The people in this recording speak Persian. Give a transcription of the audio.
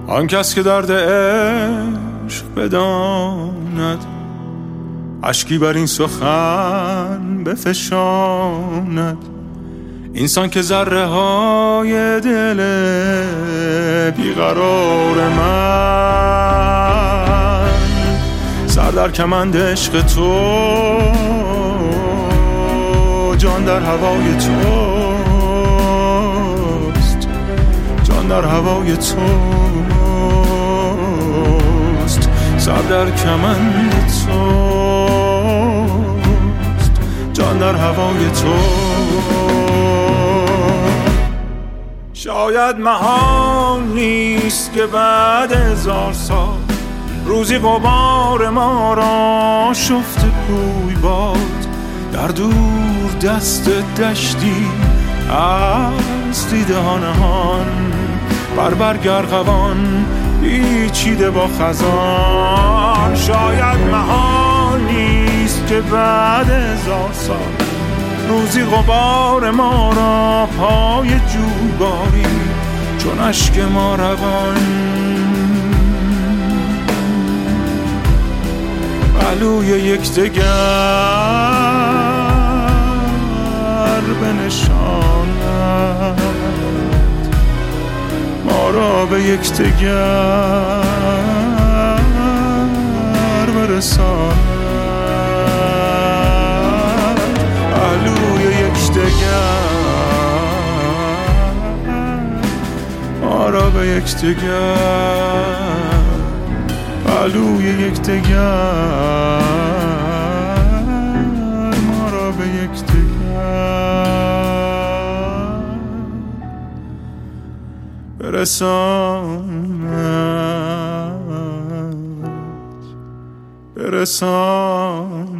آن کس که درد عشق بداند، اشکی بر این سخن بفشاند. اینسان که ذره های دل بیقرار من سر در کمند عشق تو، جان در هوای توست، جان در هوای توست، سر در کمند توست، جان در هوای توست. شاید محال نیست که بعد 1000 سال روزی غبار ما را شفت کوی باد، در دور دست دشتی از دیده ها نهان، بر برگ ارغوان پیچیده با خزان. شاید محال نیست که بعد 1000 سال روزی غبار ما را پای جویباری چون اشک ما روان پهلوی یکدیگر بنشاند، ما را به یکدیگر برساند، پهلوی یکدیگر ما را به یکدیگر، پهلوی یکدیگر ما را به یکدیگر برساند.